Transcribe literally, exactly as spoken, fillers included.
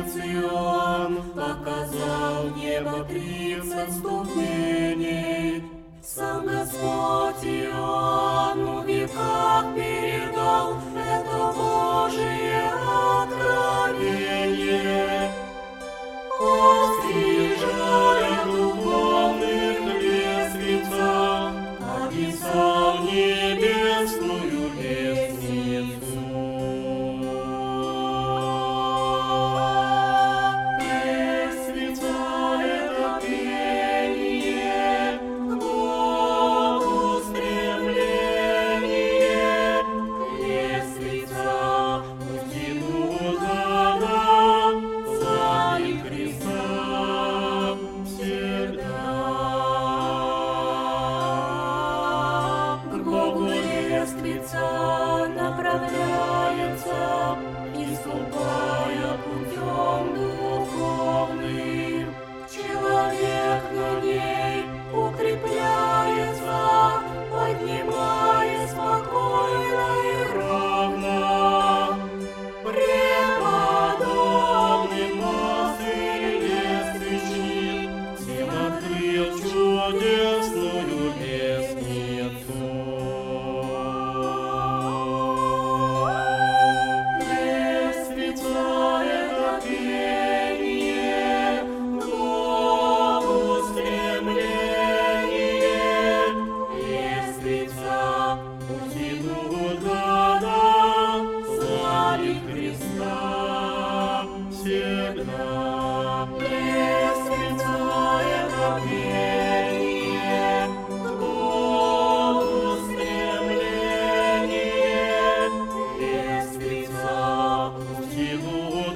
венец Иоанн показал небо тридцать ступеней. Сам Господь Иоанну в веках передал это Божие откровение. Острижая духовных лестница, описал небесную лестницу. Лестница — это пение, к Богу стремление. Лестница пути туда, царь Христа всегда. К Богу лестница направляется, и ступая путем духовным, человек на ней укрепляется, поднимаясь спокойно и ровно. Преподобный пастырь лестничник всем открыл чудесную лестницу. Лестница — это пение, к Богу стремление. Лестница пути туда, царь Христа всегда. Лестница — это пение, к Богу стремление. Лестница пути туда,